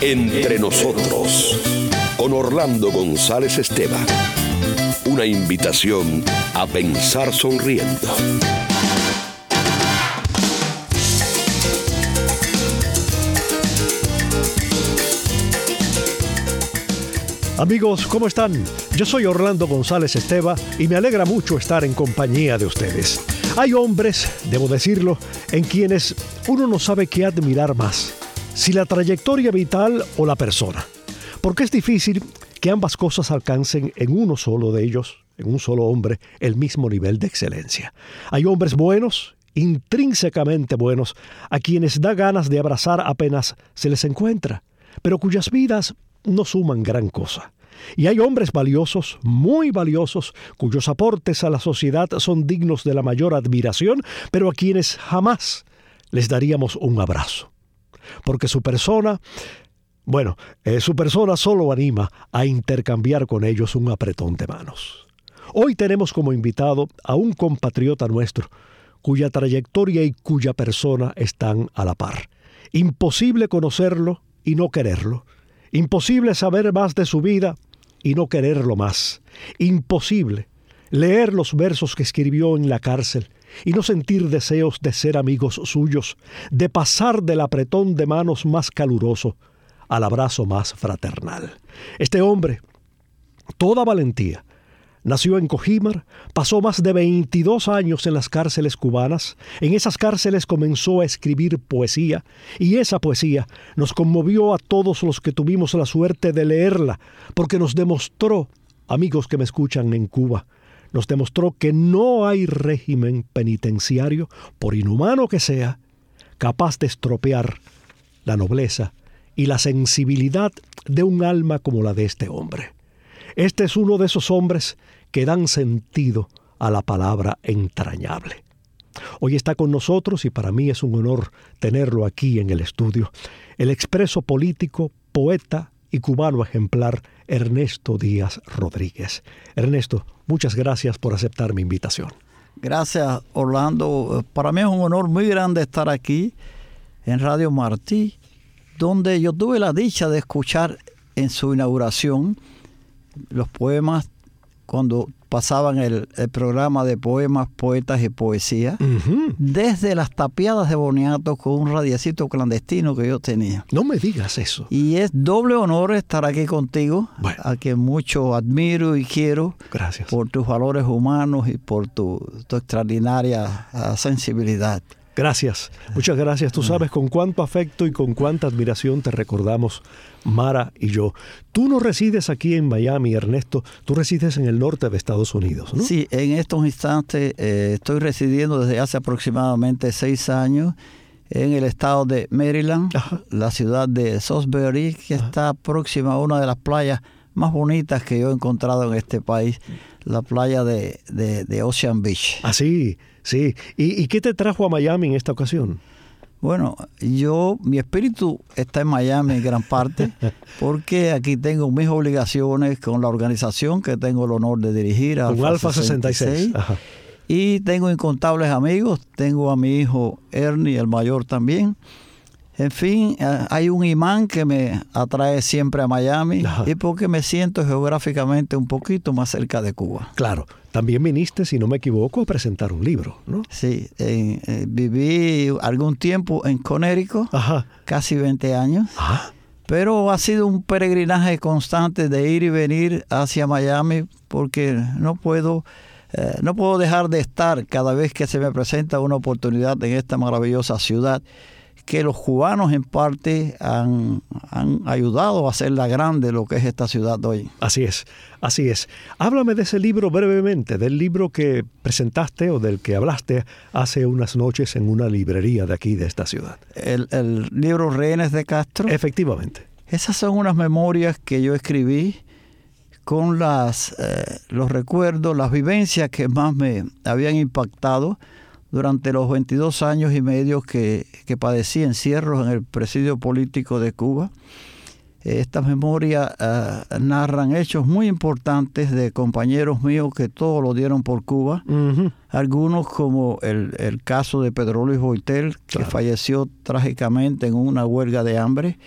Entre nosotros, con Orlando González Esteban. Una invitación a pensar sonriendo. Amigos, ¿cómo están? Yo soy Orlando González Esteban y me alegra mucho estar en compañía de ustedes. Hay hombres, debo decirlo, en quienes uno no sabe qué admirar más, si la trayectoria vital o la persona, porque es difícil que ambas cosas alcancen en uno solo de ellos, en un solo hombre, el mismo nivel de excelencia. Hay hombres buenos, intrínsecamente buenos, a quienes da ganas de abrazar apenas se les encuentra, pero cuyas vidas no suman gran cosa. Y hay hombres valiosos, muy valiosos, cuyos aportes a la sociedad son dignos de la mayor admiración, pero a quienes jamás les daríamos un abrazo. Porque su persona solo anima a intercambiar con ellos un apretón de manos. Hoy tenemos como invitado a un compatriota nuestro, cuya trayectoria y cuya persona están a la par. Imposible conocerlo y no quererlo. Imposible saber más de su vida y no quererlo más. Imposible leer los versos que escribió en la cárcel y no sentir deseos de ser amigos suyos, de pasar del apretón de manos más caluroso al abrazo más fraternal. Este hombre, toda valentía, nació en Cojímar, pasó más de 22 años en las cárceles cubanas. En esas cárceles comenzó a escribir poesía, y esa poesía nos conmovió a todos los que tuvimos la suerte de leerla, porque nos demostró, amigos que me escuchan en Cuba, nos demostró que no hay régimen penitenciario, por inhumano que sea, capaz de estropear la nobleza y la sensibilidad de un alma como la de este hombre. Este es uno de esos hombres que dan sentido a la palabra entrañable. Hoy está con nosotros, y para mí es un honor tenerlo aquí en el estudio, el expreso político, poeta y cubano ejemplar Ernesto Díaz Rodríguez. Ernesto, muchas gracias por aceptar mi invitación. Gracias, Orlando. Para mí es un honor muy grande estar aquí en Radio Martí, donde yo tuve la dicha de escuchar en su inauguración los poemas cuando pasaban el programa de poemas, poetas y poesía, desde las tapiadas de Boniato con un radiecito clandestino que yo tenía. No me digas eso. Y es doble honor estar aquí contigo, bueno, a quien mucho admiro y quiero. Gracias. Por tus valores humanos y por tu extraordinaria sensibilidad. Gracias, muchas gracias. Tú sabes con cuánto afecto y con cuánta admiración te recordamos, Mara y yo. Tú no resides aquí en Miami, Ernesto, tú resides en el norte de Estados Unidos, ¿no? Sí, en estos instantes estoy residiendo desde hace aproximadamente 6 años en el estado de Maryland, la ciudad de Salisbury, que está próxima a una de las playas más bonitas que yo he encontrado en este país, la playa de Ocean Beach. Ah, sí. Sí, ¿Y qué te trajo a Miami en esta ocasión? Bueno, mi espíritu está en Miami en gran parte, porque aquí tengo mis obligaciones con la organización que tengo el honor de dirigir, Alfa 66. Ajá. Y tengo incontables amigos, tengo a mi hijo Ernie, el mayor también. En fin, hay un imán que me atrae siempre a Miami, y porque me siento geográficamente un poquito más cerca de Cuba. Claro, también viniste, si no me equivoco, a presentar un libro, ¿no? Sí, viví algún tiempo en Connecticut, casi 20 años, pero ha sido un peregrinaje constante de ir y venir hacia Miami, porque no puedo dejar de estar cada vez que se me presenta una oportunidad en esta maravillosa ciudad, que los cubanos en parte han ayudado a hacerla grande lo que es esta ciudad hoy. Así es. Háblame de ese libro brevemente, del libro que presentaste o del que hablaste hace unas noches en una librería de aquí, de esta ciudad. El libro Rehenes de Castro. Efectivamente. Esas son unas memorias que yo escribí con los recuerdos, las vivencias que más me habían impactado durante los 22 años y medio que padecí encierros en el presidio político de Cuba. Estas memorias narran hechos muy importantes de compañeros míos que todos lo dieron por Cuba. Uh-huh. Algunos como el caso de Pedro Luis Boitel, que falleció trágicamente en una huelga de hambre.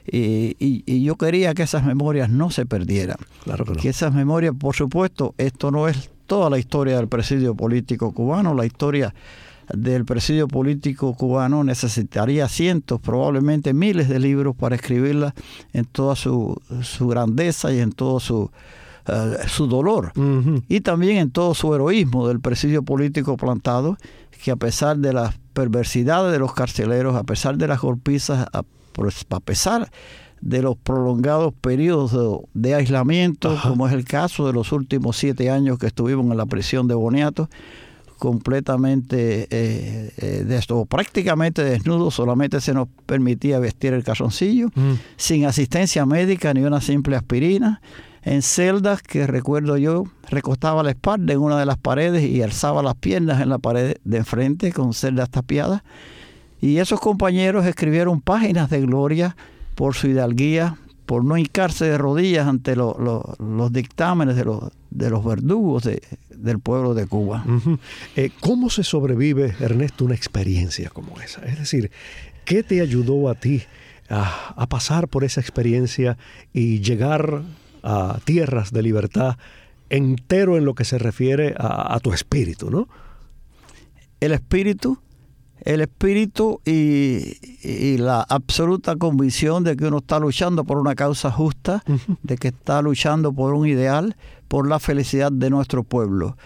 Y yo quería que esas memorias no se perdieran. Claro que no. Que esas memorias, por supuesto, esto no es toda la historia del presidio político cubano. La historia del presidio político cubano necesitaría cientos, probablemente miles de libros para escribirla en toda su grandeza y en todo su dolor. Uh-huh. Y también en todo su heroísmo del presidio político plantado, que a pesar de las perversidades de los carceleros, a pesar de las golpizas, a pesar de los prolongados periodos de aislamiento, ajá, como es el caso de los últimos 7 años que estuvimos en la prisión de Boniato, completamente prácticamente desnudos, solamente se nos permitía vestir el calzoncillo, sin asistencia médica ni una simple aspirina, en celdas que recuerdo yo recostaba la espalda en una de las paredes y alzaba las piernas en la pared de enfrente con celdas tapiadas, y esos compañeros escribieron páginas de gloria por su hidalguía, por no hincarse de rodillas ante los dictámenes de los verdugos del pueblo de Cuba. Uh-huh. ¿Cómo se sobrevive, Ernesto, una experiencia como esa? Es decir, ¿qué te ayudó a ti a pasar por esa experiencia y llegar a tierras de libertad entero en lo que se refiere a tu espíritu, ¿no? El espíritu y la absoluta convicción de que uno está luchando por una causa justa, uh-huh, de que está luchando por un ideal, por la felicidad de nuestro pueblo.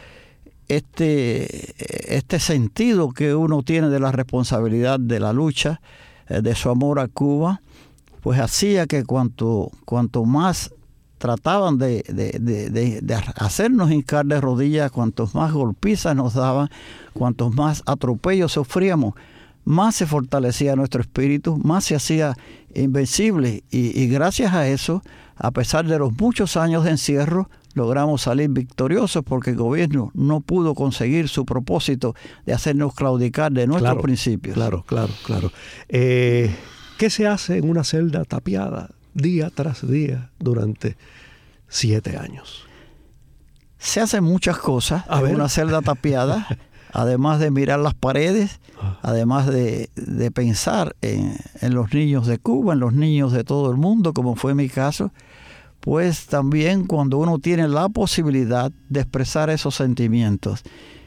Este sentido que uno tiene de la responsabilidad de la lucha, de su amor a Cuba, pues hacía que cuanto más trataban de hacernos hincar de rodillas, cuantos más golpizas nos daban, cuantos más atropellos sufríamos, más se fortalecía nuestro espíritu, más se hacía invencible. Y gracias a eso, a pesar de los muchos años de encierro, logramos salir victoriosos porque el gobierno no pudo conseguir su propósito de hacernos claudicar de nuestros principios. Claro. ¿Qué se hace en una celda tapiada día tras día durante 7 años? Se hacen muchas cosas en una celda tapiada, además de mirar las paredes, además de pensar en los niños de Cuba, en los niños de todo el mundo, como fue mi caso, pues también cuando uno tiene la posibilidad de expresar esos sentimientos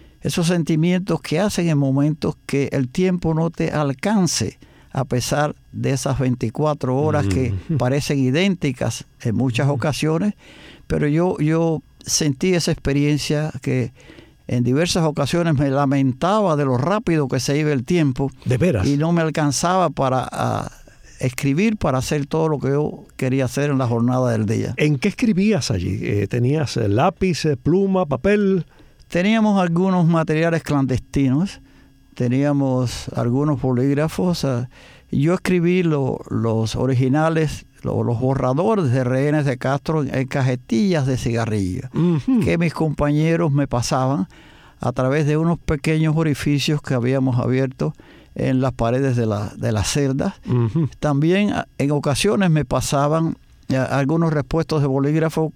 que hacen en momentos que el tiempo no te alcance, a pesar de esas 24 horas que parecen idénticas en muchas ocasiones, pero yo sentí esa experiencia que en diversas ocasiones me lamentaba de lo rápido que se iba el tiempo. ¿De veras? Y no me alcanzaba para escribir, para hacer todo lo que yo quería hacer en la jornada del día. ¿En qué escribías allí? ¿Tenías lápiz, pluma, papel? Teníamos algunos materiales clandestinos. Teníamos algunos bolígrafos. Yo escribí los originales, los borradores de Rehenes de Castro en cajetillas de cigarrillo, uh-huh, que mis compañeros me pasaban a través de unos pequeños orificios que habíamos abierto en las paredes de las celdas. Uh-huh. También en ocasiones me pasaban algunos repuestos de bolígrafo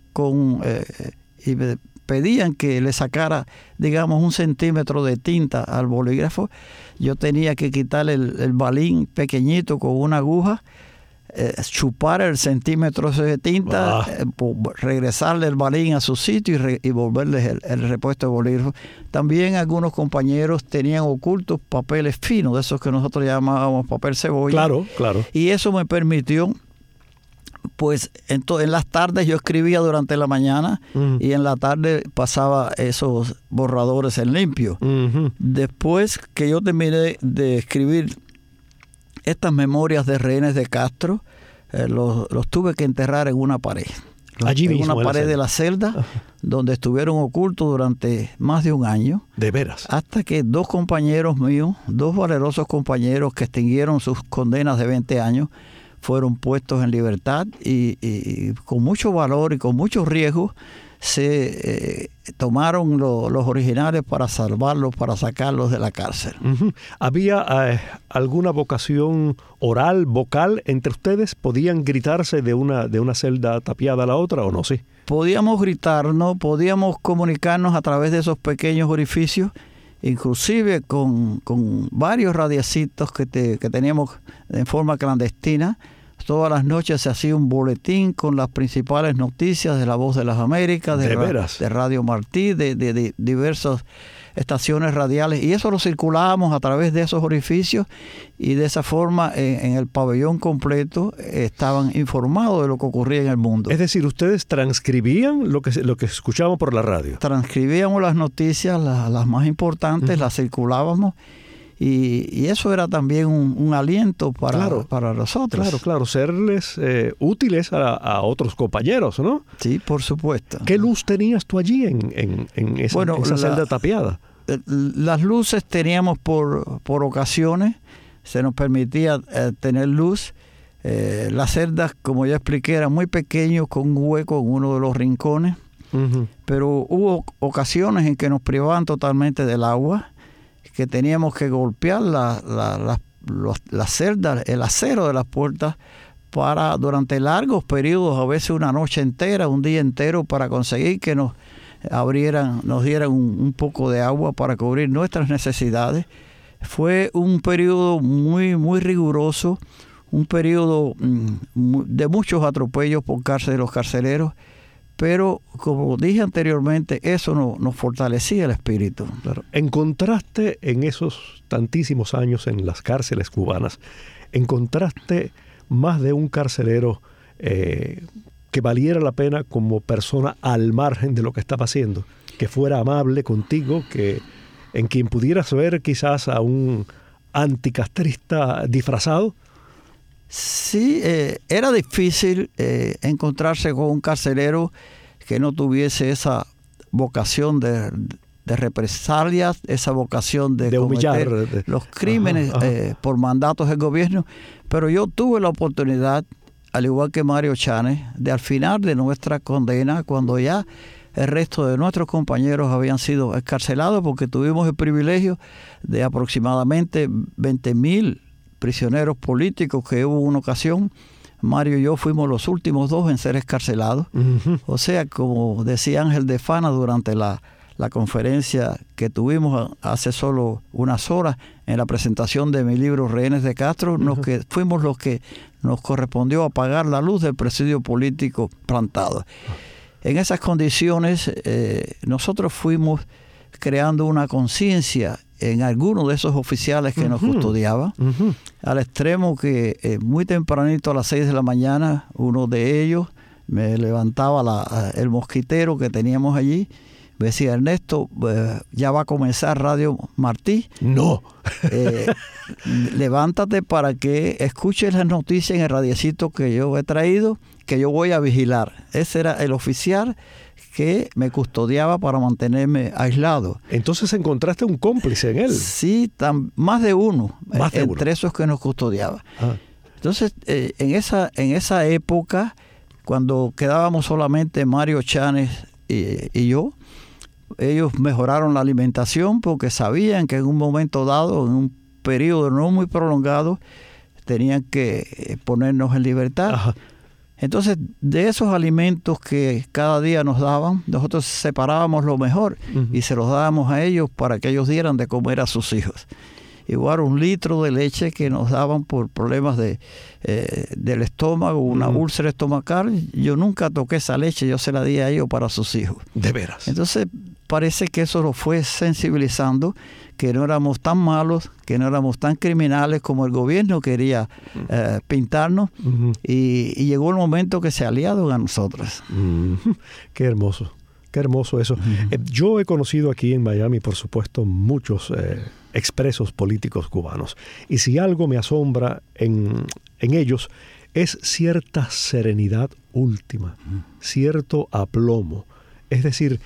y me pedían que le sacara, digamos, 1 centímetro de tinta al bolígrafo. Yo tenía que quitarle el balín pequeñito con una aguja, chupar el centímetro de tinta, regresarle el balín a su sitio y volverle el repuesto de bolígrafo. También algunos compañeros tenían ocultos papeles finos, de esos que nosotros llamábamos papel cebolla. Claro. Y eso me permitió, pues en las tardes yo escribía durante la mañana, uh-huh, y en la tarde pasaba esos borradores en limpio. Uh-huh. Después que yo terminé de escribir estas memorias de Rehenes de Castro, los tuve que enterrar en una pared. Allí mismo, en una pared de la celda, uh-huh, donde estuvieron ocultos durante más de 1 año. ¿De veras? Hasta que 2 compañeros míos, 2 valerosos compañeros que extinguieron sus condenas de 20 años, fueron puestos en libertad y con mucho valor y con mucho riesgo se tomaron los originales para salvarlos, para sacarlos de la cárcel. Uh-huh. ¿Había alguna vocación oral, vocal entre ustedes? ¿Podían gritarse de una celda tapiada a la otra o no? Sí. Podíamos gritarnos, podíamos comunicarnos a través de esos pequeños orificios, inclusive con varios radiecitos que teníamos en forma clandestina. Todas las noches se hacía un boletín con las principales noticias de La Voz de las Américas, de Radio Martí, de diversas estaciones radiales, y eso lo circulábamos a través de esos orificios, y de esa forma en el pabellón completo estaban informados de lo que ocurría en el mundo. Es decir, ustedes transcribían lo que escuchábamos por la radio. Transcribíamos las noticias, las más importantes, las circulábamos, y eso era también un aliento para nosotros. Claro, serles útiles a otros compañeros, ¿no? Sí, por supuesto. ¿Qué luz tenías tú allí en esa celda tapiada? Las luces teníamos por ocasiones, se nos permitía tener luz. Las celdas, como ya expliqué, eran muy pequeños, con un hueco en uno de los rincones, pero hubo ocasiones en que nos privaban totalmente del agua, que teníamos que golpear las celdas, el acero de las puertas, durante largos periodos, a veces una noche entera, un día entero, para conseguir que nos dieran un poco de agua para cubrir nuestras necesidades. Fue un periodo muy, muy riguroso, un periodo de muchos atropellos por parte de los carceleros, pero como dije anteriormente, eso nos fortalecía el espíritu. Claro. ¿Encontraste en esos tantísimos años en las cárceles cubanas, encontraste más de un carcelero que valiera la pena como persona al margen de lo que estaba haciendo, que fuera amable contigo, en quien pudieras ver quizás a un anticastrista disfrazado? Sí, era difícil encontrarse con un carcelero que no tuviese esa vocación de represalias, esa vocación de humillar, cometer los crímenes por mandatos del gobierno. Pero yo tuve la oportunidad, al igual que Mario Chanes, de al final de nuestra condena, cuando ya el resto de nuestros compañeros habían sido excarcelados, porque tuvimos el privilegio de aproximadamente 20,000 prisioneros políticos que hubo una ocasión. Mario y yo fuimos los últimos 2 en ser excarcelados. O sea, como decía Ángel de Fana durante la conferencia que tuvimos hace solo unas horas en la presentación de mi libro Rehenes de Castro, fuimos los que nos correspondió apagar la luz del presidio político plantado. En esas condiciones nosotros fuimos creando una conciencia en algunos de esos oficiales que nos custodiaban, al extremo que muy tempranito a las 6 de la mañana, uno de ellos me levantaba el mosquitero que teníamos allí, me decía: Ernesto, ya va a comenzar Radio Martí. No. Levántate para que escuches las noticias en el radiecito que yo he traído, que yo voy a vigilar. Ese era el oficial que me custodiaba para mantenerme aislado. Entonces encontraste un cómplice en él. Sí, más de uno, entre esos que nos custodiaba. Entonces, en esa época, cuando quedábamos solamente Mario Chanes y yo, ellos mejoraron la alimentación porque sabían que en un momento dado, en un periodo no muy prolongado, tenían que ponernos en libertad. Entonces, de esos alimentos que cada día nos daban, nosotros separábamos lo mejor y se los dábamos a ellos para que ellos dieran de comer a sus hijos. Igual 1 litro de leche que nos daban por problemas del estómago, una úlcera estomacal. Yo nunca toqué esa leche, yo se la di a ellos para sus hijos. ¿De veras? Entonces parece que eso lo fue sensibilizando, que no éramos tan malos, que no éramos tan criminales como el gobierno quería pintarnos, y llegó el momento que se aliaron a nosotros. Qué hermoso. Qué hermoso eso. Yo he conocido aquí en Miami, por supuesto, muchos expresos políticos cubanos. Y si algo me asombra en ellos es cierta serenidad última, cierto aplomo. Es decir,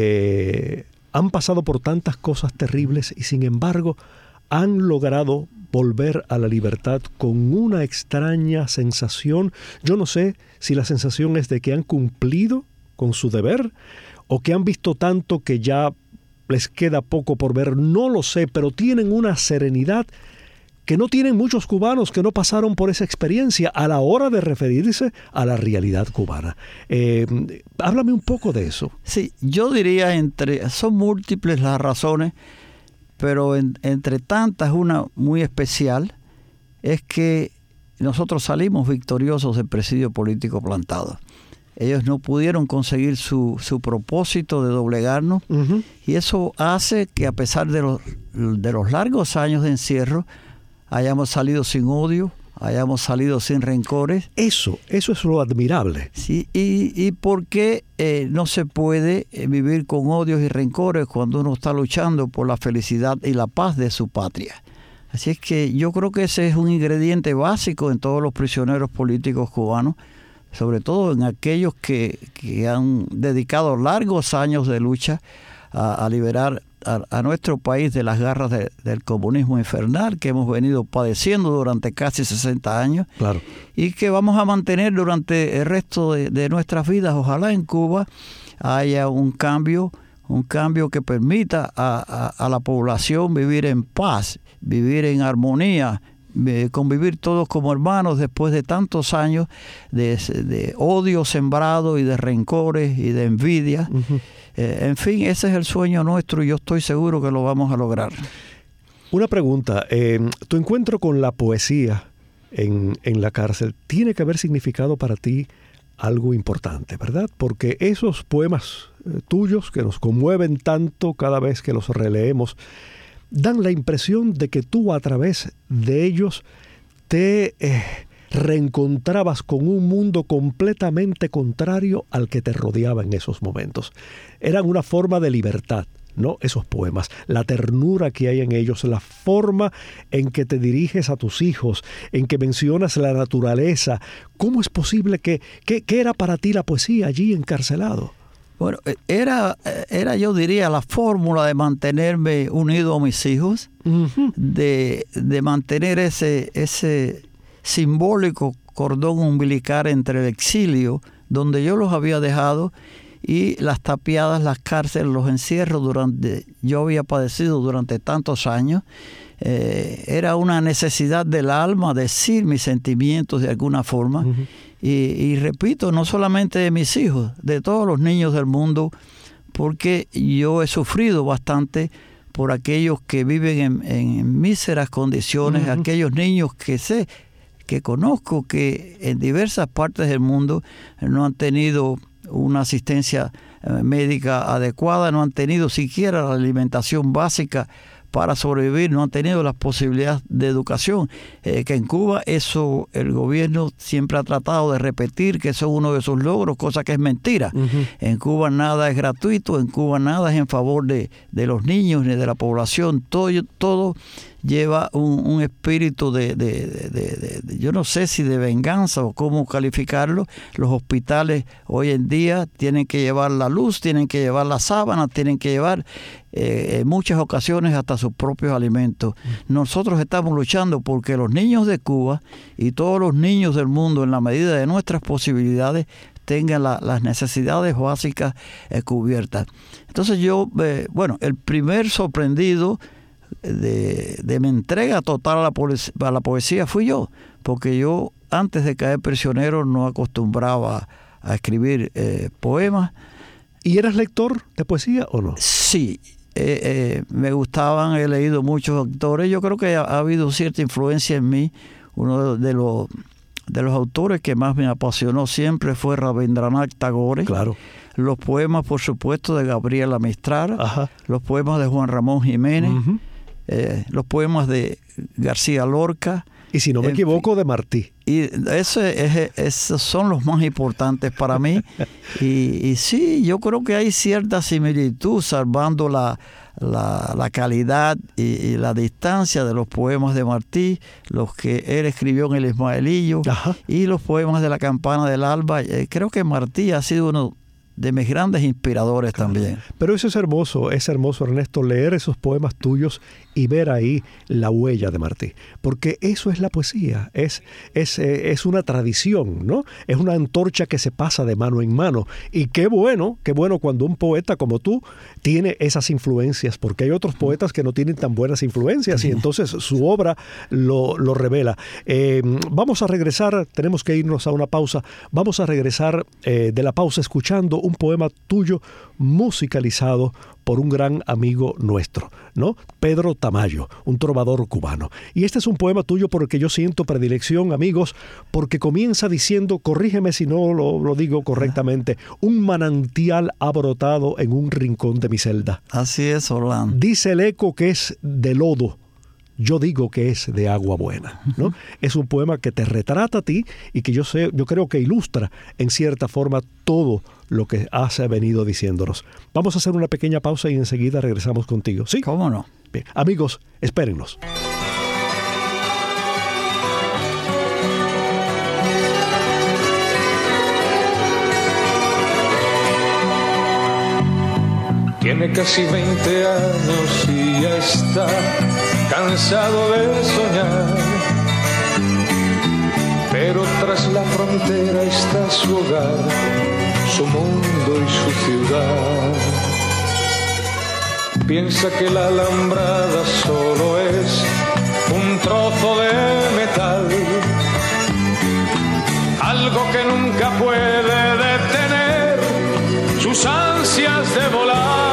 han pasado por tantas cosas terribles y sin embargo han logrado volver a la libertad con una extraña sensación. Yo no sé si la sensación es de que han cumplido con su deber o que han visto tanto que ya les queda poco por ver, no lo sé, pero tienen una serenidad que no tienen muchos cubanos que no pasaron por esa experiencia a la hora de referirse a la realidad cubana. Háblame un poco de eso. Sí, yo diría son múltiples las razones, pero entre tantas una muy especial es que nosotros salimos victoriosos del presidio político plantado. Ellos no pudieron conseguir su propósito de doblegarnos, y eso hace que, a pesar de los largos años de encierro, hayamos salido sin odio, hayamos salido sin rencores. Eso es lo admirable. Sí, y ¿por qué no se puede vivir con odios y rencores cuando uno está luchando por la felicidad y la paz de su patria? Así es que yo creo que ese es un ingrediente básico en todos los prisioneros políticos cubanos, sobre todo en aquellos que han dedicado largos años de lucha a liberar a nuestro país de las garras del comunismo infernal que hemos venido padeciendo durante casi 60 años. Claro. Y que vamos a mantener durante el resto de nuestras vidas. Ojalá en Cuba haya un cambio que permita a la población vivir en paz, vivir en armonía, convivir todos como hermanos después de tantos años de odio sembrado y de rencores y de envidia. En fin, ese es el sueño nuestro y yo estoy seguro que lo vamos a lograr. Una pregunta, tu encuentro con la poesía en la cárcel tiene que haber significado para ti algo importante, ¿verdad? Porque esos poemas tuyos que nos conmueven tanto cada vez que los releemos, dan la impresión de que tú, a través de ellos, te reencontrabas con un mundo completamente contrario al que te rodeaba en esos momentos. Eran una forma de libertad, ¿no? Esos poemas, la ternura que hay en ellos, la forma en que te diriges a tus hijos, en que mencionas la naturaleza. ¿Cómo es posible ¿qué era para ti la poesía allí encarcelado? Bueno, era yo diría la fórmula de mantenerme unido a mis hijos, de mantener ese simbólico cordón umbilical entre el exilio, donde yo los había dejado, y las tapiadas, las cárceles, los encierros yo había padecido durante tantos años. Era una necesidad del alma decir mis sentimientos de alguna forma. Y repito, no solamente de mis hijos, de todos los niños del mundo, porque yo he sufrido bastante por aquellos que viven en míseras condiciones, aquellos niños que conozco que en diversas partes del mundo no han tenido una asistencia médica adecuada, no han tenido siquiera la alimentación básica para sobrevivir, no han tenido las posibilidades de educación, que en Cuba eso el gobierno siempre ha tratado de repetir que eso es uno de sus logros, cosa que es mentira. En Cuba nada es gratuito, en Cuba nada es en favor de los niños ni de la población, todo lleva un espíritu de yo no sé si de venganza o cómo calificarlo. Los hospitales hoy en día tienen que llevar la luz, tienen que llevar las sábanas, tienen que llevar en muchas ocasiones hasta sus propios alimentos. Nosotros estamos luchando porque los niños de Cuba y todos los niños del mundo, en la medida de nuestras posibilidades, tengan las necesidades básicas cubiertas. Entonces yo, el primer sorprendido de mi entrega total a la poesía fui yo, porque yo antes de caer prisionero no acostumbraba a escribir poemas. ¿Y eras lector de poesía o no? Sí, me gustaban, he leído muchos autores. Yo creo que ha habido cierta influencia en mí. Uno de los autores que más me apasionó siempre fue Rabindranath Tagore. Claro. Los poemas, por supuesto, de Gabriela Mistral, los poemas de Juan Ramón Jiménez, los poemas de García Lorca. Y si no me equivoco, de Martí. Y esos son los más importantes para mí. y sí, yo creo que hay cierta similitud, salvando la calidad y la distancia de los poemas de Martí, los que él escribió en el Ismaelillo, y los poemas de la Campana del Alba. Creo que Martí ha sido uno de mis grandes inspiradores también. Pero eso es hermoso, Ernesto, leer esos poemas tuyos y ver ahí la huella de Martí. Porque eso es la poesía, es una tradición, ¿no? Es una antorcha que se pasa de mano en mano. Y qué bueno cuando un poeta como tú tiene esas influencias, porque hay otros poetas que no tienen tan buenas influencias y entonces su obra lo revela. Vamos a regresar, tenemos que irnos a una pausa. Vamos a regresar de la pausa escuchando un poema tuyo musicalizado por un gran amigo nuestro, ¿no? Pedro Tamayo. Tamayo, un trovador cubano. Y este es un poema tuyo por el que yo siento predilección, amigos, porque comienza diciendo, corrígeme si no lo digo correctamente, un manantial ha brotado en un rincón de mi celda. Así es, Orlando. Dice el eco que es de lodo, yo digo que es de agua buena, ¿no? Es un poema que te retrata a ti y que yo creo que ilustra en cierta forma todo lo que has venido diciéndonos. Vamos a hacer una pequeña pausa y enseguida regresamos contigo. ¿Sí? ¿Cómo no? Bien. Amigos, espérennos. Tiene casi 20 años y ya está cansado de soñar, pero tras la frontera está su hogar, su mundo y su ciudad. Piensa que la alambrada solo es un trozo de metal, algo que nunca puede detener sus ansias de volar.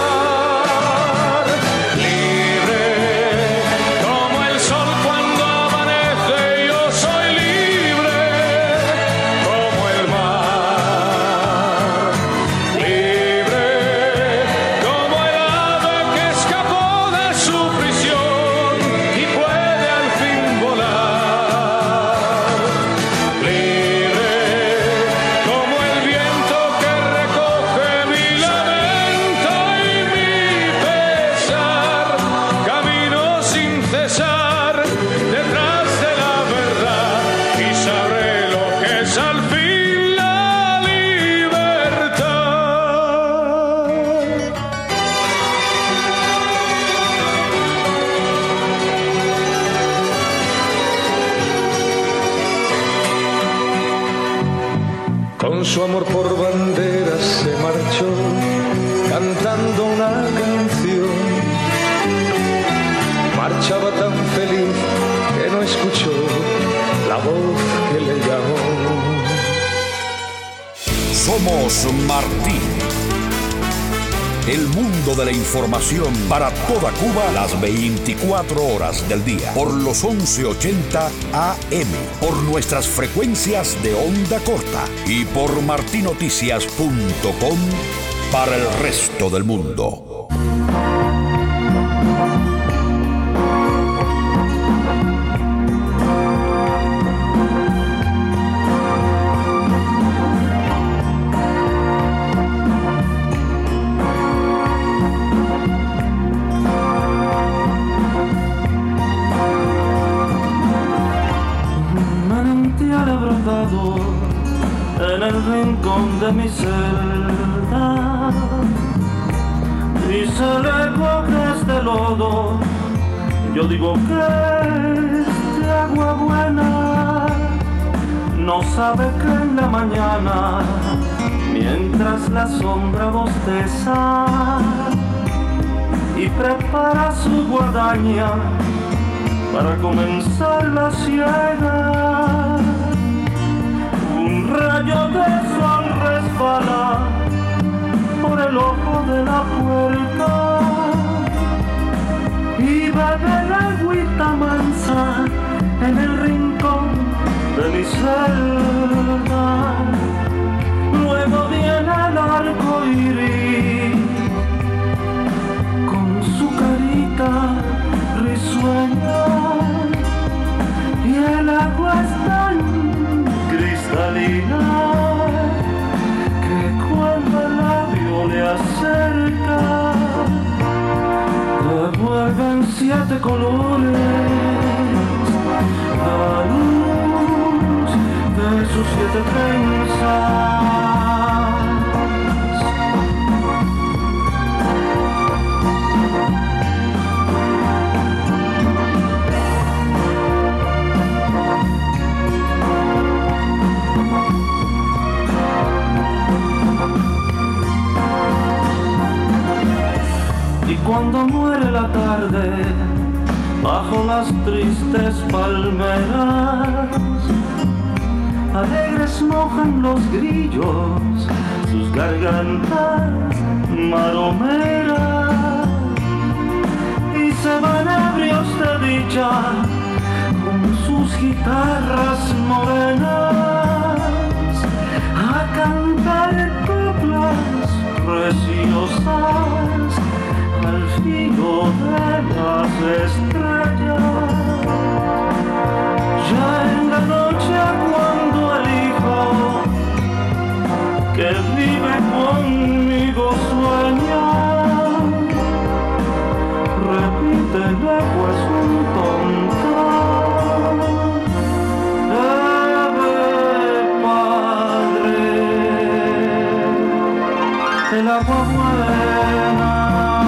Su amor por banderas se marchó cantando una canción. Marchaba tan feliz que no escuchó la voz que le llamó. Somos Martín. El mundo de la información para toda Cuba las 24 horas del día por los 1180 AM, por nuestras frecuencias de onda corta y por martinoticias.com para el resto del mundo. En el rincón de mi celda dice el eco que es de lodo, yo digo que es de agua buena. No sabe que en la mañana, mientras la sombra bosteza y prepara su guadaña para comenzar la siega, un rayo de sol resbala por el ojo de la puerta y bebe la agüita mansa en el rincón de mi celda. Luego viene el arco iris con su carita risueña y el agua es tan cristalina que cuando el labio le acerca devuelven 7 colores a luz de sus 7 trenzas. Y cuando muere la tarde, bajo las tristes palmeras, alegres mojan los grillos sus gargantas maromeras y se van ebrios de dicha con sus guitarras morenas a cantar coplas preciosas al filo de las estrellas. Ya en la noche cuando el hijo que vive conmigo sueña, repite luego es un tonto. Ave Padre, el agua buena.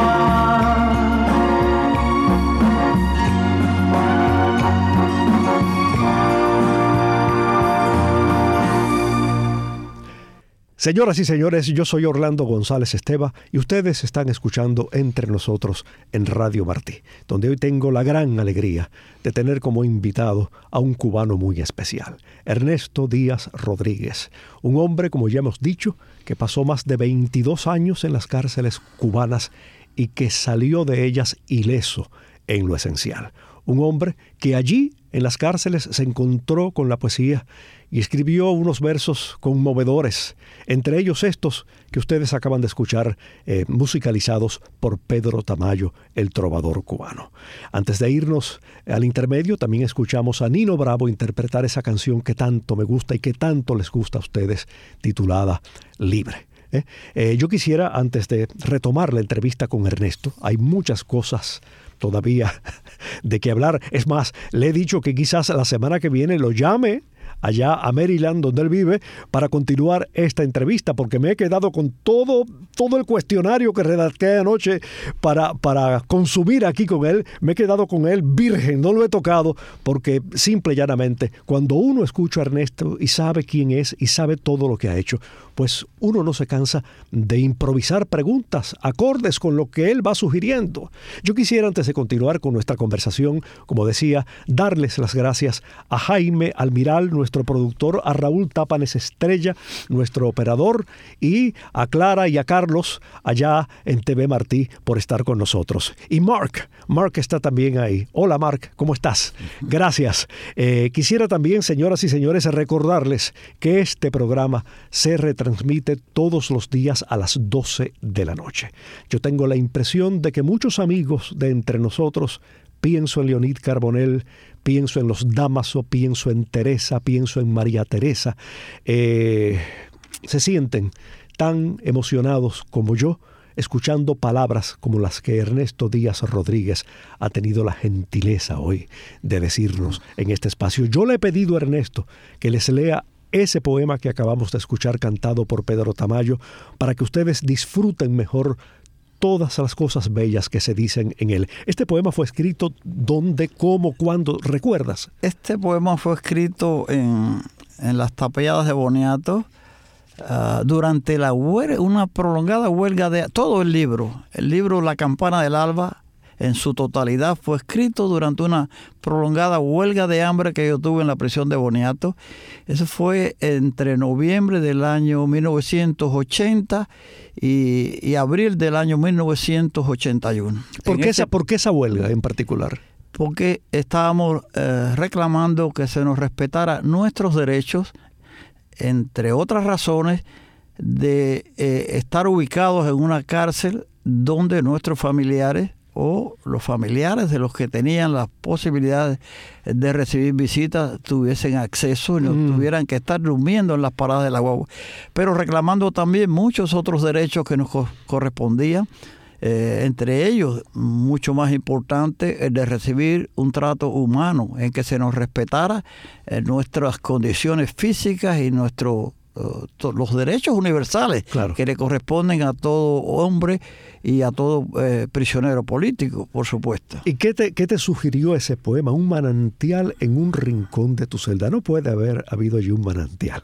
Señoras y señores, yo soy Orlando González Esteva y ustedes están escuchando Entre Nosotros en Radio Martí, donde hoy tengo la gran alegría de tener como invitado a un cubano muy especial, Ernesto Díaz Rodríguez, un hombre, como ya hemos dicho, que pasó más de 22 años en las cárceles cubanas y que salió de ellas ileso en lo esencial. Un hombre que allí, en las cárceles, se encontró con la poesía y escribió unos versos conmovedores, entre ellos estos que ustedes acaban de escuchar, musicalizados por Pedro Tamayo, el trovador cubano. Antes de irnos al intermedio, también escuchamos a Nino Bravo interpretar esa canción que tanto me gusta y que tanto les gusta a ustedes, titulada Libre. Yo quisiera, antes de retomar la entrevista con Ernesto, hay muchas cosas todavía de qué hablar. Es más, le he dicho que quizás la semana que viene lo llame allá a Maryland, donde él vive, para continuar esta entrevista, porque me he quedado con todo el cuestionario que redacté anoche para consumir aquí con él. Me he quedado con él virgen, no lo he tocado, porque simple y llanamente, cuando uno escucha a Ernesto y sabe quién es y sabe todo lo que ha hecho, pues uno no se cansa de improvisar preguntas acordes con lo que él va sugiriendo. Yo quisiera, antes de continuar con nuestra conversación, como decía, darles las gracias a Jaime Almiral, nuestro productor, a Raúl Tápanes Estrella, nuestro operador, y a Clara y a Carlos allá en TV Martí por estar con nosotros. Y Mark está también ahí. Hola Mark, ¿cómo estás? Gracias. Quisiera también, señoras y señores, recordarles que este programa se retransmite todos los días a las 12 de la noche. Yo tengo la impresión de que muchos amigos de Entre Nosotros, pienso en Leonid Carbonell, pienso en los Damaso, pienso en Teresa, pienso en María Teresa, se sienten tan emocionados como yo, escuchando palabras como las que Ernesto Díaz Rodríguez ha tenido la gentileza hoy de decirnos en este espacio. Yo le he pedido a Ernesto que les lea ese poema que acabamos de escuchar cantado por Pedro Tamayo, para que ustedes disfruten mejor todas las cosas bellas que se dicen en él. Este poema fue escrito ¿dónde, cómo, cuándo? ¿Recuerdas? Este poema fue escrito en las tapeadas de Boniato durante una prolongada huelga de... Todo el libro La Campana del Alba, en su totalidad, fue escrito durante una prolongada huelga de hambre que yo tuve en la prisión de Boniato. Eso fue entre noviembre del año 1980 y abril del año 1981. ¿Por qué esa huelga en particular? Porque estábamos reclamando que se nos respetara nuestros derechos, entre otras razones, de estar ubicados en una cárcel donde nuestros familiares o los familiares de los que tenían las posibilidades de recibir visitas tuviesen acceso y no tuvieran que estar durmiendo en las paradas de la guagua, pero reclamando también muchos otros derechos que nos correspondían, entre ellos, mucho más importante, el de recibir un trato humano en que se nos respetara nuestras condiciones físicas y los derechos universales, claro, que le corresponden a todo hombre y a todo prisionero político, por supuesto. ¿Y qué te sugirió ese poema? Un manantial en un rincón de tu celda. No puede haber habido allí un manantial.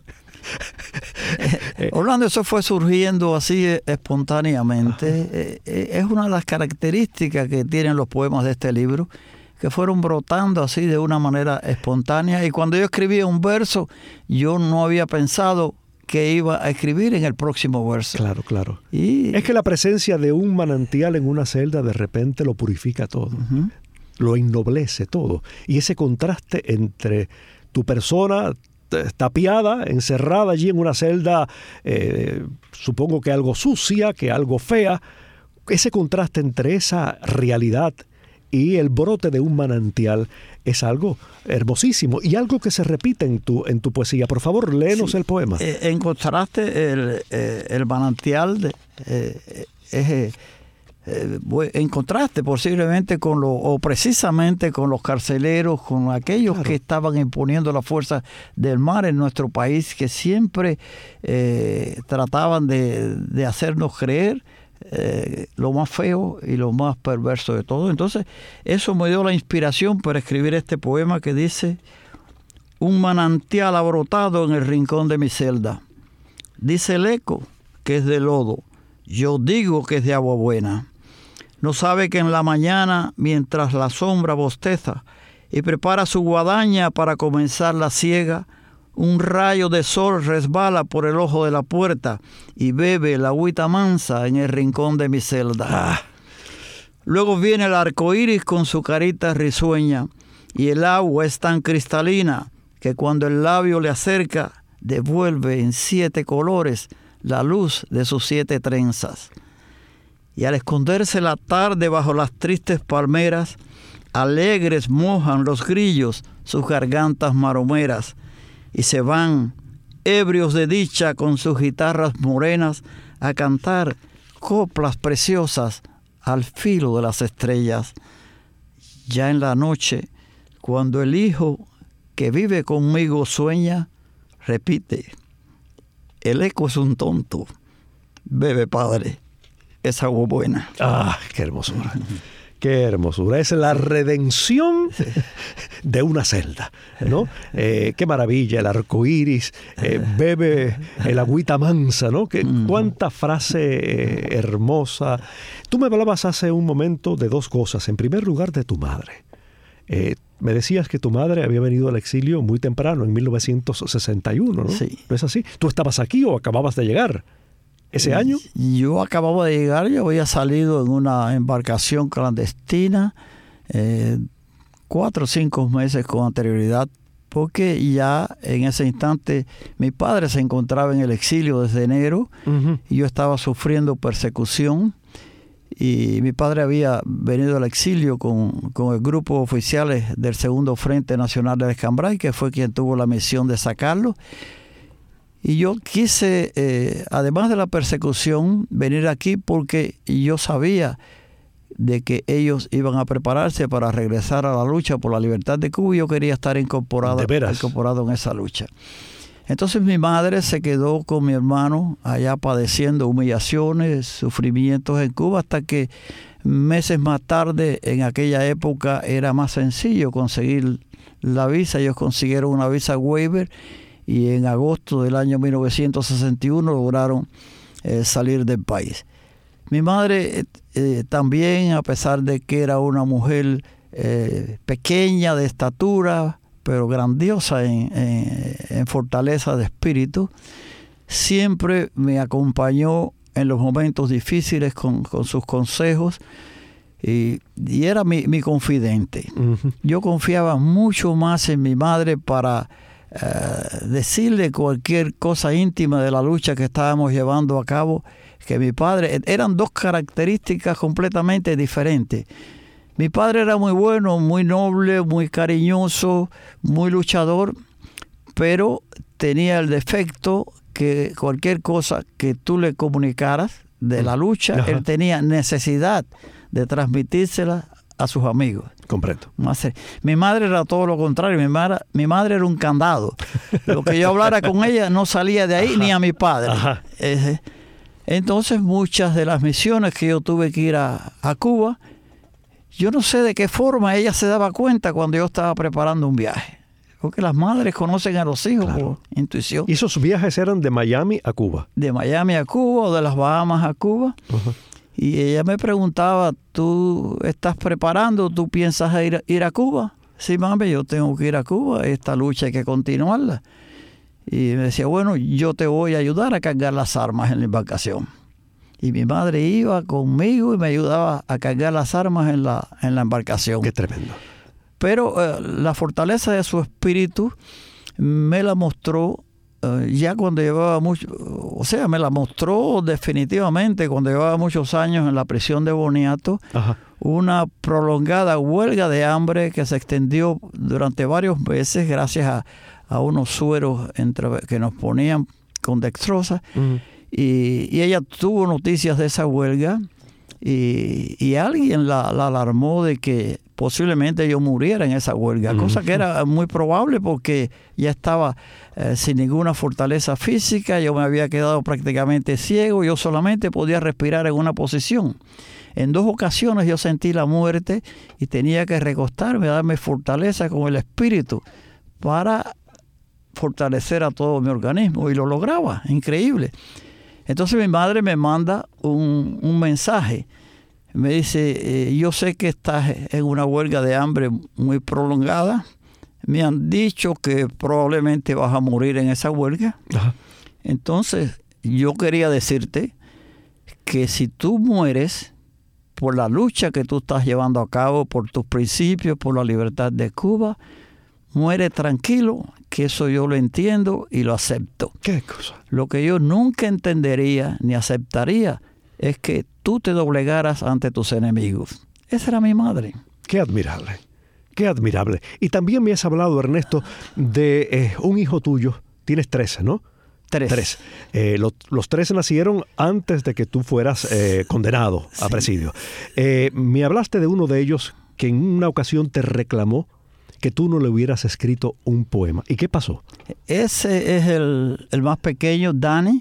Orlando, eso fue surgiendo así espontáneamente. Es una de las características que tienen los poemas de este libro, que fueron brotando así de una manera espontánea. Y cuando yo escribía un verso, yo no había pensado qué iba a escribir en el próximo verso. Claro, claro. Y es que la presencia de un manantial en una celda de repente lo purifica todo, lo ennoblece todo. Y ese contraste entre tu persona tapiada, encerrada allí en una celda, supongo que algo sucia, que algo fea, ese contraste entre esa realidad y el brote de un manantial es algo hermosísimo y algo que se repite en tu poesía. Por favor, léenos el poema. En contraste, el manantial en contraste posiblemente o precisamente con los carceleros, con aquellos que estaban imponiendo la fuerza del mar en nuestro país, que siempre trataban de hacernos creer lo más feo y lo más perverso de todo. Entonces, eso me dio la inspiración para escribir este poema que dice: un manantial ha brotado en el rincón de mi celda. Dice el eco que es de lodo, yo digo que es de agua buena. No sabe que en la mañana, mientras la sombra bosteza y prepara su guadaña para comenzar la siega, un rayo de sol resbala por el ojo de la puerta y bebe la agüita mansa en el rincón de mi celda. Luego viene el arco iris con su carita risueña, y el agua es tan cristalina que cuando el labio le acerca, devuelve en 7 colores la luz de sus 7 trenzas. Y al esconderse la tarde bajo las tristes palmeras, alegres mojan los grillos sus gargantas maromeras, y se van, ebrios de dicha con sus guitarras morenas, a cantar coplas preciosas al filo de las estrellas. Ya en la noche, cuando el hijo que vive conmigo sueña, repite: el eco es un tonto, bebe padre, es agua buena. ¡Ah, qué hermosura! ¡Qué hermosura! Es la redención de una celda, ¿no? ¡Qué maravilla! El arco iris, bebe el agüita mansa, ¿no? ¡Cuánta frase hermosa! Tú me hablabas hace un momento de 2 cosas. En primer lugar, de tu madre. Me decías que tu madre había venido al exilio muy temprano, en 1961, ¿no? Sí. ¿No es así? ¿Tú estabas aquí o acababas de llegar ese año? Yo acababa de llegar, yo había salido en una embarcación clandestina 4 o 5 meses con anterioridad, porque ya en ese instante mi padre se encontraba en el exilio desde enero, y yo estaba sufriendo persecución, y mi padre había venido al exilio con el grupo de oficiales del Segundo Frente Nacional de Escambray, que fue quien tuvo la misión de sacarlo. Y yo quise, además de la persecución, venir aquí porque yo sabía de que ellos iban a prepararse para regresar a la lucha por la libertad de Cuba, y yo quería estar incorporado en esa lucha. Entonces mi madre se quedó con mi hermano allá padeciendo humillaciones, sufrimientos en Cuba, hasta que meses más tarde, en aquella época, era más sencillo conseguir la visa. Ellos consiguieron una visa waiver, y en agosto del año 1961 lograron salir del país. Mi madre también, a pesar de que era una mujer pequeña de estatura, pero grandiosa en fortaleza de espíritu, siempre me acompañó en los momentos difíciles con sus consejos, y era mi confidente. Yo confiaba mucho más en mi madre para decirle cualquier cosa íntima de la lucha que estábamos llevando a cabo, que mi padre. Eran 2 características completamente diferentes. Mi padre era muy bueno, muy noble, muy cariñoso, muy luchador, pero tenía el defecto que cualquier cosa que tú le comunicaras de la lucha, él tenía necesidad de transmitírsela a sus amigos. Comprendo. Mi madre era todo lo contrario. Mi madre era un candado. Lo que yo hablara con ella no salía de ahí, ni a mi padre. Entonces, muchas de las misiones que yo tuve que ir a Cuba, yo no sé de qué forma ella se daba cuenta cuando yo estaba preparando un viaje. Porque las madres conocen a los hijos por intuición. ¿Y esos viajes eran de Miami a Cuba? De Miami a Cuba, o de las Bahamas a Cuba. Y ella me preguntaba: ¿tú estás preparando? ¿Tú piensas ir a Cuba? Sí, mami, yo tengo que ir a Cuba. Esta lucha hay que continuarla. Y me decía, bueno, yo te voy a ayudar a cargar las armas en la embarcación. Y mi madre iba conmigo y me ayudaba a cargar las armas en la embarcación. Qué tremendo. Pero la fortaleza de su espíritu me la mostró ya cuando llevaba mucho, o sea, me la mostró definitivamente cuando llevaba muchos años en la prisión de Boniato. Ajá. Una prolongada huelga de hambre que se extendió durante varios meses gracias a unos sueros que nos ponían con dextrosa. Uh-huh. Y ella tuvo noticias de esa huelga y alguien la alarmó de que posiblemente yo muriera en esa huelga, cosa que era muy probable porque ya estaba sin ninguna fortaleza física, yo me había quedado prácticamente ciego, yo solamente podía respirar en una posición. En 2 ocasiones yo sentí la muerte y tenía que recostarme, darme fortaleza con el espíritu para fortalecer a todo mi organismo, y lo lograba, increíble. Entonces mi madre me manda un mensaje. Me dice, yo sé que estás en una huelga de hambre muy prolongada. Me han dicho que probablemente vas a morir en esa huelga. Ajá. Entonces, yo quería decirte que si tú mueres por la lucha que tú estás llevando a cabo, por tus principios, por la libertad de Cuba, muere tranquilo, que eso yo lo entiendo y lo acepto. ¿Qué cosa? Lo que yo nunca entendería ni aceptaría es que tú te doblegaras ante tus enemigos. Esa era mi madre. Qué admirable, qué admirable. Y también me has hablado, Ernesto, de un hijo tuyo. Tienes 13, ¿no? 3. Los 3 nacieron antes de que tú fueras condenado a presidio. Me hablaste de uno de ellos que en una ocasión te reclamó que tú no le hubieras escrito un poema. ¿Y qué pasó? Ese es el más pequeño, Dani,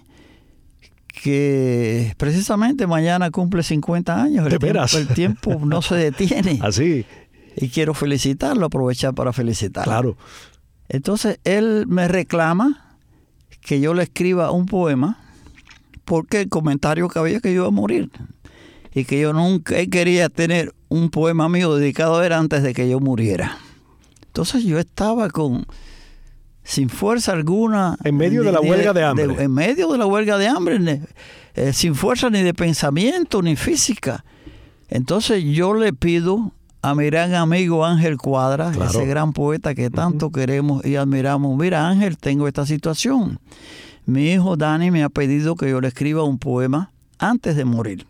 que precisamente mañana cumple 50 años. El tiempo no se detiene. Así. Y quiero felicitarlo, aprovechar para felicitarlo. Claro. Entonces, él me reclama que yo le escriba un poema porque el comentario que había que yo iba a morir. Y que yo nunca quería tener un poema mío dedicado a él antes de que yo muriera. Entonces yo estaba sin fuerza alguna. En medio de la huelga de hambre. En medio de la huelga de hambre, sin fuerza ni de pensamiento ni física. Entonces yo le pido a mi gran amigo Ángel Cuadra, claro, ese gran poeta que tanto queremos y admiramos. Mira, Ángel, tengo esta situación. Mi hijo Dani me ha pedido que yo le escriba un poema antes de morir.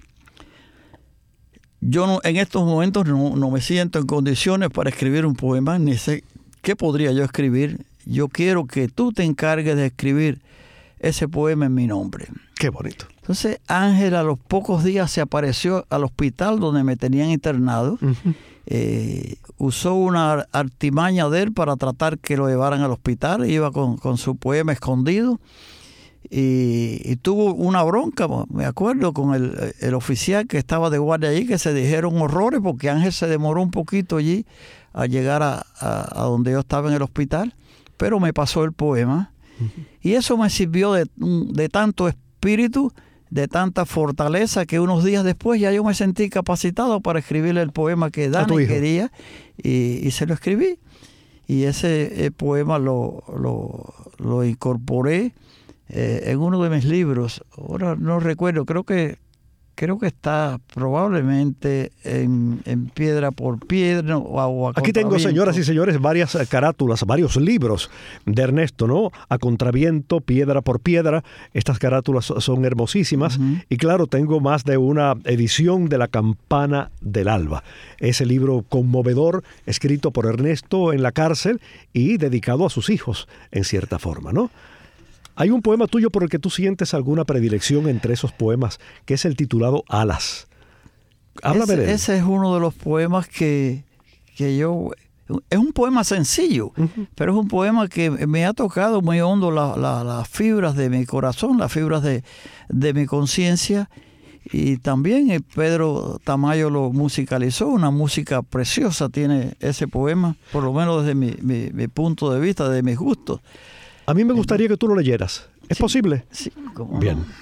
Yo en estos momentos no me siento en condiciones para escribir un poema, ni sé qué podría yo escribir. Yo quiero que tú te encargues de escribir ese poema en mi nombre. Qué bonito. Entonces Ángel a los pocos días se apareció al hospital donde me tenían internado. Uh-huh. Usó una artimaña de él para tratar que lo llevaran al hospital. Iba con su poema escondido. Y tuvo una bronca, me acuerdo, con el oficial que estaba de guardia allí, que se dijeron horrores porque Ángel se demoró un poquito allí a llegar a donde yo estaba en el hospital, pero me pasó el poema. Uh-huh. Y eso me sirvió de tanto espíritu, de tanta fortaleza, que unos días después ya yo me sentí capacitado para escribirle el poema que Dani quería, y se lo escribí. Y ese poema lo incorporé en uno de mis libros. Ahora no recuerdo, creo que está probablemente en Piedra por Piedra o Aquí tengo, señoras y señores, varias carátulas, varios libros de Ernesto, ¿no? A Contraviento, Piedra por Piedra. Estas carátulas son hermosísimas. Uh-huh. Y claro, tengo más de una edición de La Campana del Alba. Ese libro conmovedor, escrito por Ernesto en la cárcel y dedicado a sus hijos, en cierta forma, ¿no? Hay un poema tuyo por el que tú sientes alguna predilección entre esos poemas, que es el titulado Alas. Háblame de él. Ese es uno de los poemas que yo... Es un poema sencillo, uh-huh, pero es un poema que me ha tocado muy hondo las fibras de mi corazón, las fibras de mi conciencia. Y también Pedro Tamayo lo musicalizó, una música preciosa tiene ese poema, por lo menos desde mi punto de vista, de mis gustos. A mí me gustaría que tú lo leyeras. ¿Es posible? Sí, ¿cómo bien. No?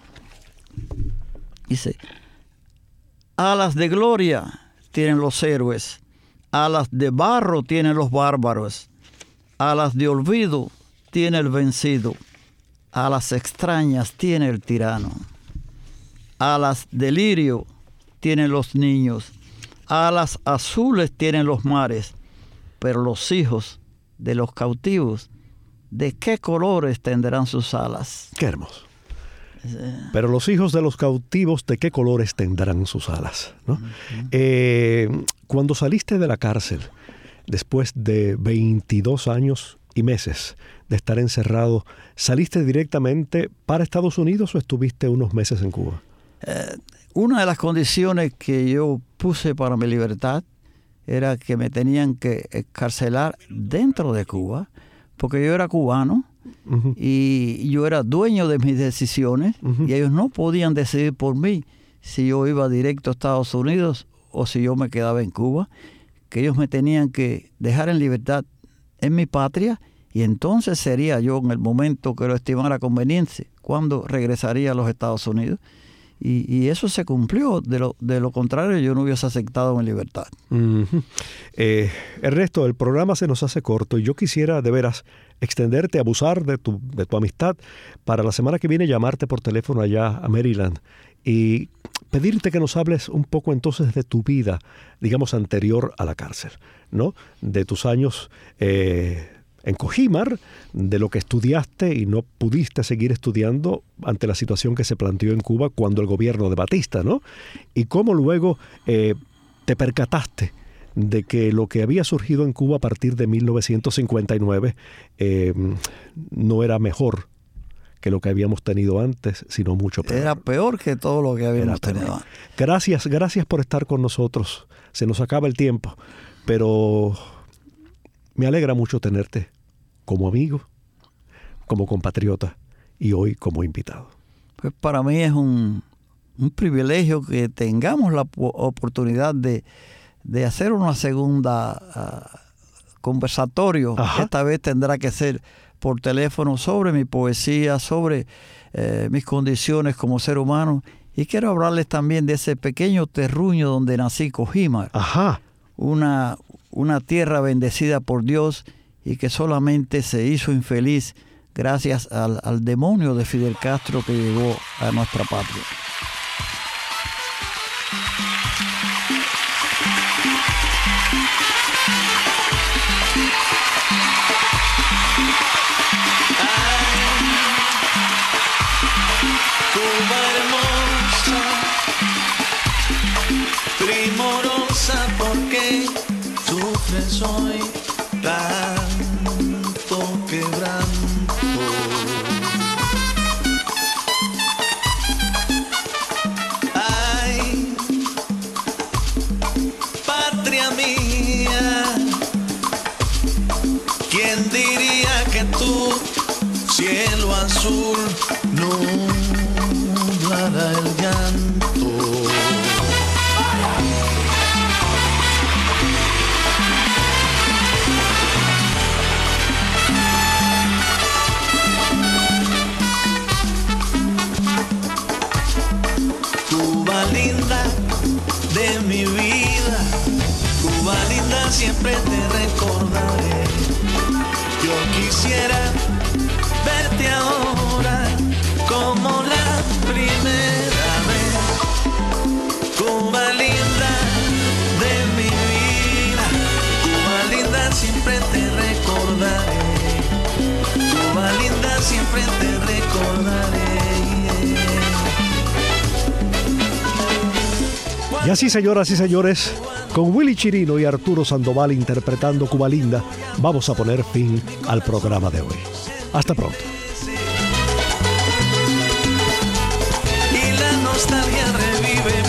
Dice: alas de gloria tienen los héroes, alas de barro tienen los bárbaros, alas de olvido tiene el vencido, a las extrañas tiene el tirano, a las delirio tienen los niños, alas azules tienen los mares, pero los hijos de los cautivos, ¿de qué colores tendrán sus alas? Qué hermoso. Pero los hijos de los cautivos, ¿de qué colores tendrán sus alas? ¿No? Cuando saliste de la cárcel, después de 22 años y meses de estar encerrado, ¿saliste directamente para Estados Unidos o estuviste unos meses en Cuba? Una de las condiciones que yo puse para mi libertad era que me tenían que encarcelar dentro de Cuba, porque yo era cubano. Uh-huh. Y yo era dueño de mis decisiones. Uh-huh. Y ellos no podían decidir por mí si yo iba directo a Estados Unidos o si yo me quedaba en Cuba, que ellos me tenían que dejar en libertad en mi patria, y entonces sería yo, en el momento que lo estimara conveniente, cuando regresaría a los Estados Unidos. Y eso se cumplió. De lo contrario, yo no hubiese aceptado mi libertad. Uh-huh. Ernesto, el programa se nos hace corto y yo quisiera de veras extenderte, abusar de tu amistad para la semana que viene llamarte por teléfono allá a Maryland y pedirte que nos hables un poco entonces de tu vida, digamos, anterior a la cárcel, ¿no? De tus años en Cojimar, de lo que estudiaste y no pudiste seguir estudiando ante la situación que se planteó en Cuba cuando el gobierno de Batista, ¿no? Y cómo luego te percataste de que lo que había surgido en Cuba a partir de 1959 no era mejor que lo que habíamos tenido antes, sino mucho peor. Era peor que todo lo que habíamos tenido antes. Gracias por estar con nosotros. Se nos acaba el tiempo, pero me alegra mucho tenerte como amigo, como compatriota y hoy como invitado. Pues para mí es un privilegio que tengamos la oportunidad de hacer una segunda conversatorio. Ajá. Esta vez tendrá que ser por teléfono, sobre mi poesía, sobre mis condiciones como ser humano. Y quiero hablarles también de ese pequeño terruño donde nací, Cojimar. Ajá. Una tierra bendecida por Dios y que solamente se hizo infeliz gracias al demonio de Fidel Castro que llegó a nuestra patria. Cuba hermosa, primorosa, porque sufres hoy tanto quebranto. Ay, patria mía, ¿quién diría que tu cielo azul nublará el llanto? Cuba linda de mi vida, Cuba linda, siempre te recordaré. Yo quisiera verte ahora como la primera vez. Cuba linda de mi vida, Cuba linda, siempre te recordaré. Cuba linda, siempre te recordaré. Y así, señoras y señores, con Willy Chirino y Arturo Sandoval interpretando Cuba Linda, vamos a poner fin al programa de hoy. Hasta pronto. Y la nostalgia revive